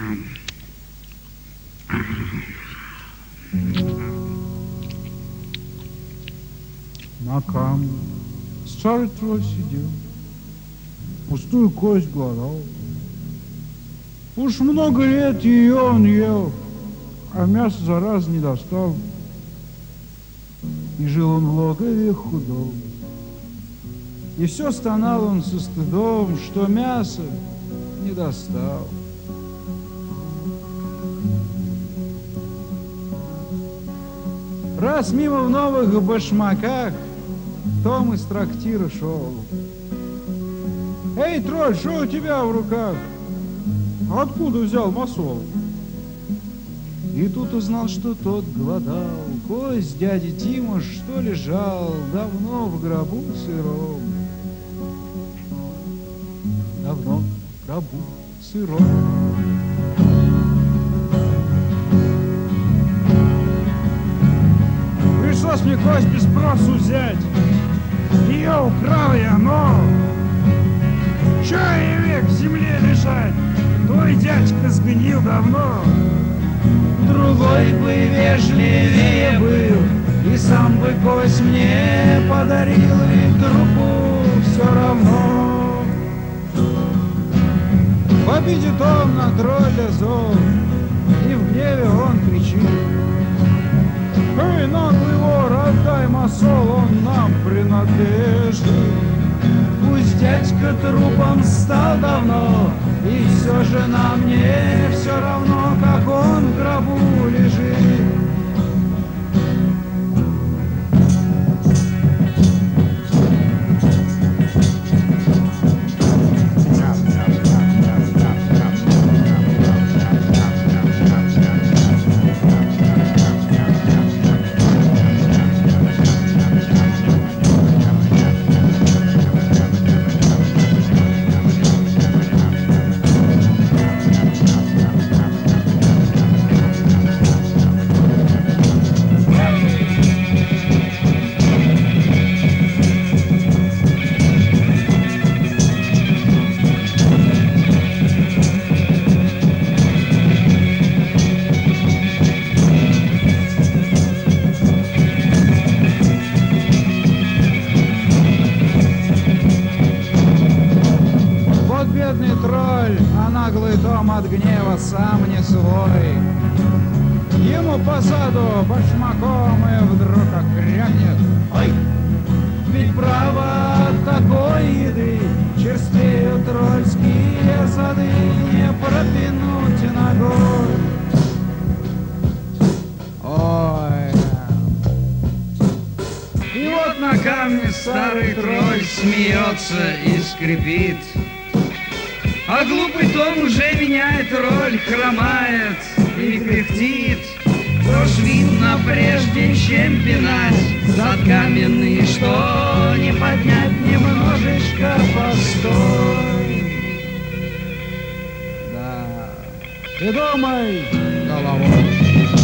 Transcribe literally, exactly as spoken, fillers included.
На камне старый тролль сидел, пустую кость глодал. Уж много лет ее он ел, а мясо за раз не достал. И жил он в логове худом, и все стонал он со стыдом, что мясо не достал. Раз мимо в новых башмаках Том из трактира шел. Эй, тролль, что у тебя в руках? Откуда взял масол? И тут узнал, что тот голодал. Кость дяди Тима, что лежал давно в гробу сыром. Давно в гробу сыром. Пришлось мне кость без спросу взять. Ее украл я, но че ей век в земле лежать? Твой дядька сгнил давно. Другой бы вежливее был, и сам бы кость мне подарил, и трупу все равно. В обиде Том на тролля зол, и в гневе он кричит: эй, наглый вор, отдай масол, он нам принадлежит. Пусть дядька трупом стал давно, и все же на мне все равно, как он в гробу лежит. Бедный тролль, а наглый Том от гнева сам не свой. Ему по заду башмаком и вдруг окрякнет: ой, ведь право от такой еды черствеют трольские зады, не пропинуть ногой. Ой. И вот на камне старый тролль смеется и скрипит. А глупый Том уже меняет роль, хромает и кряхтит. Уж видно, прежде чем пинать зад каменный, что не поднять немножечко постой. Да, ты думай головой.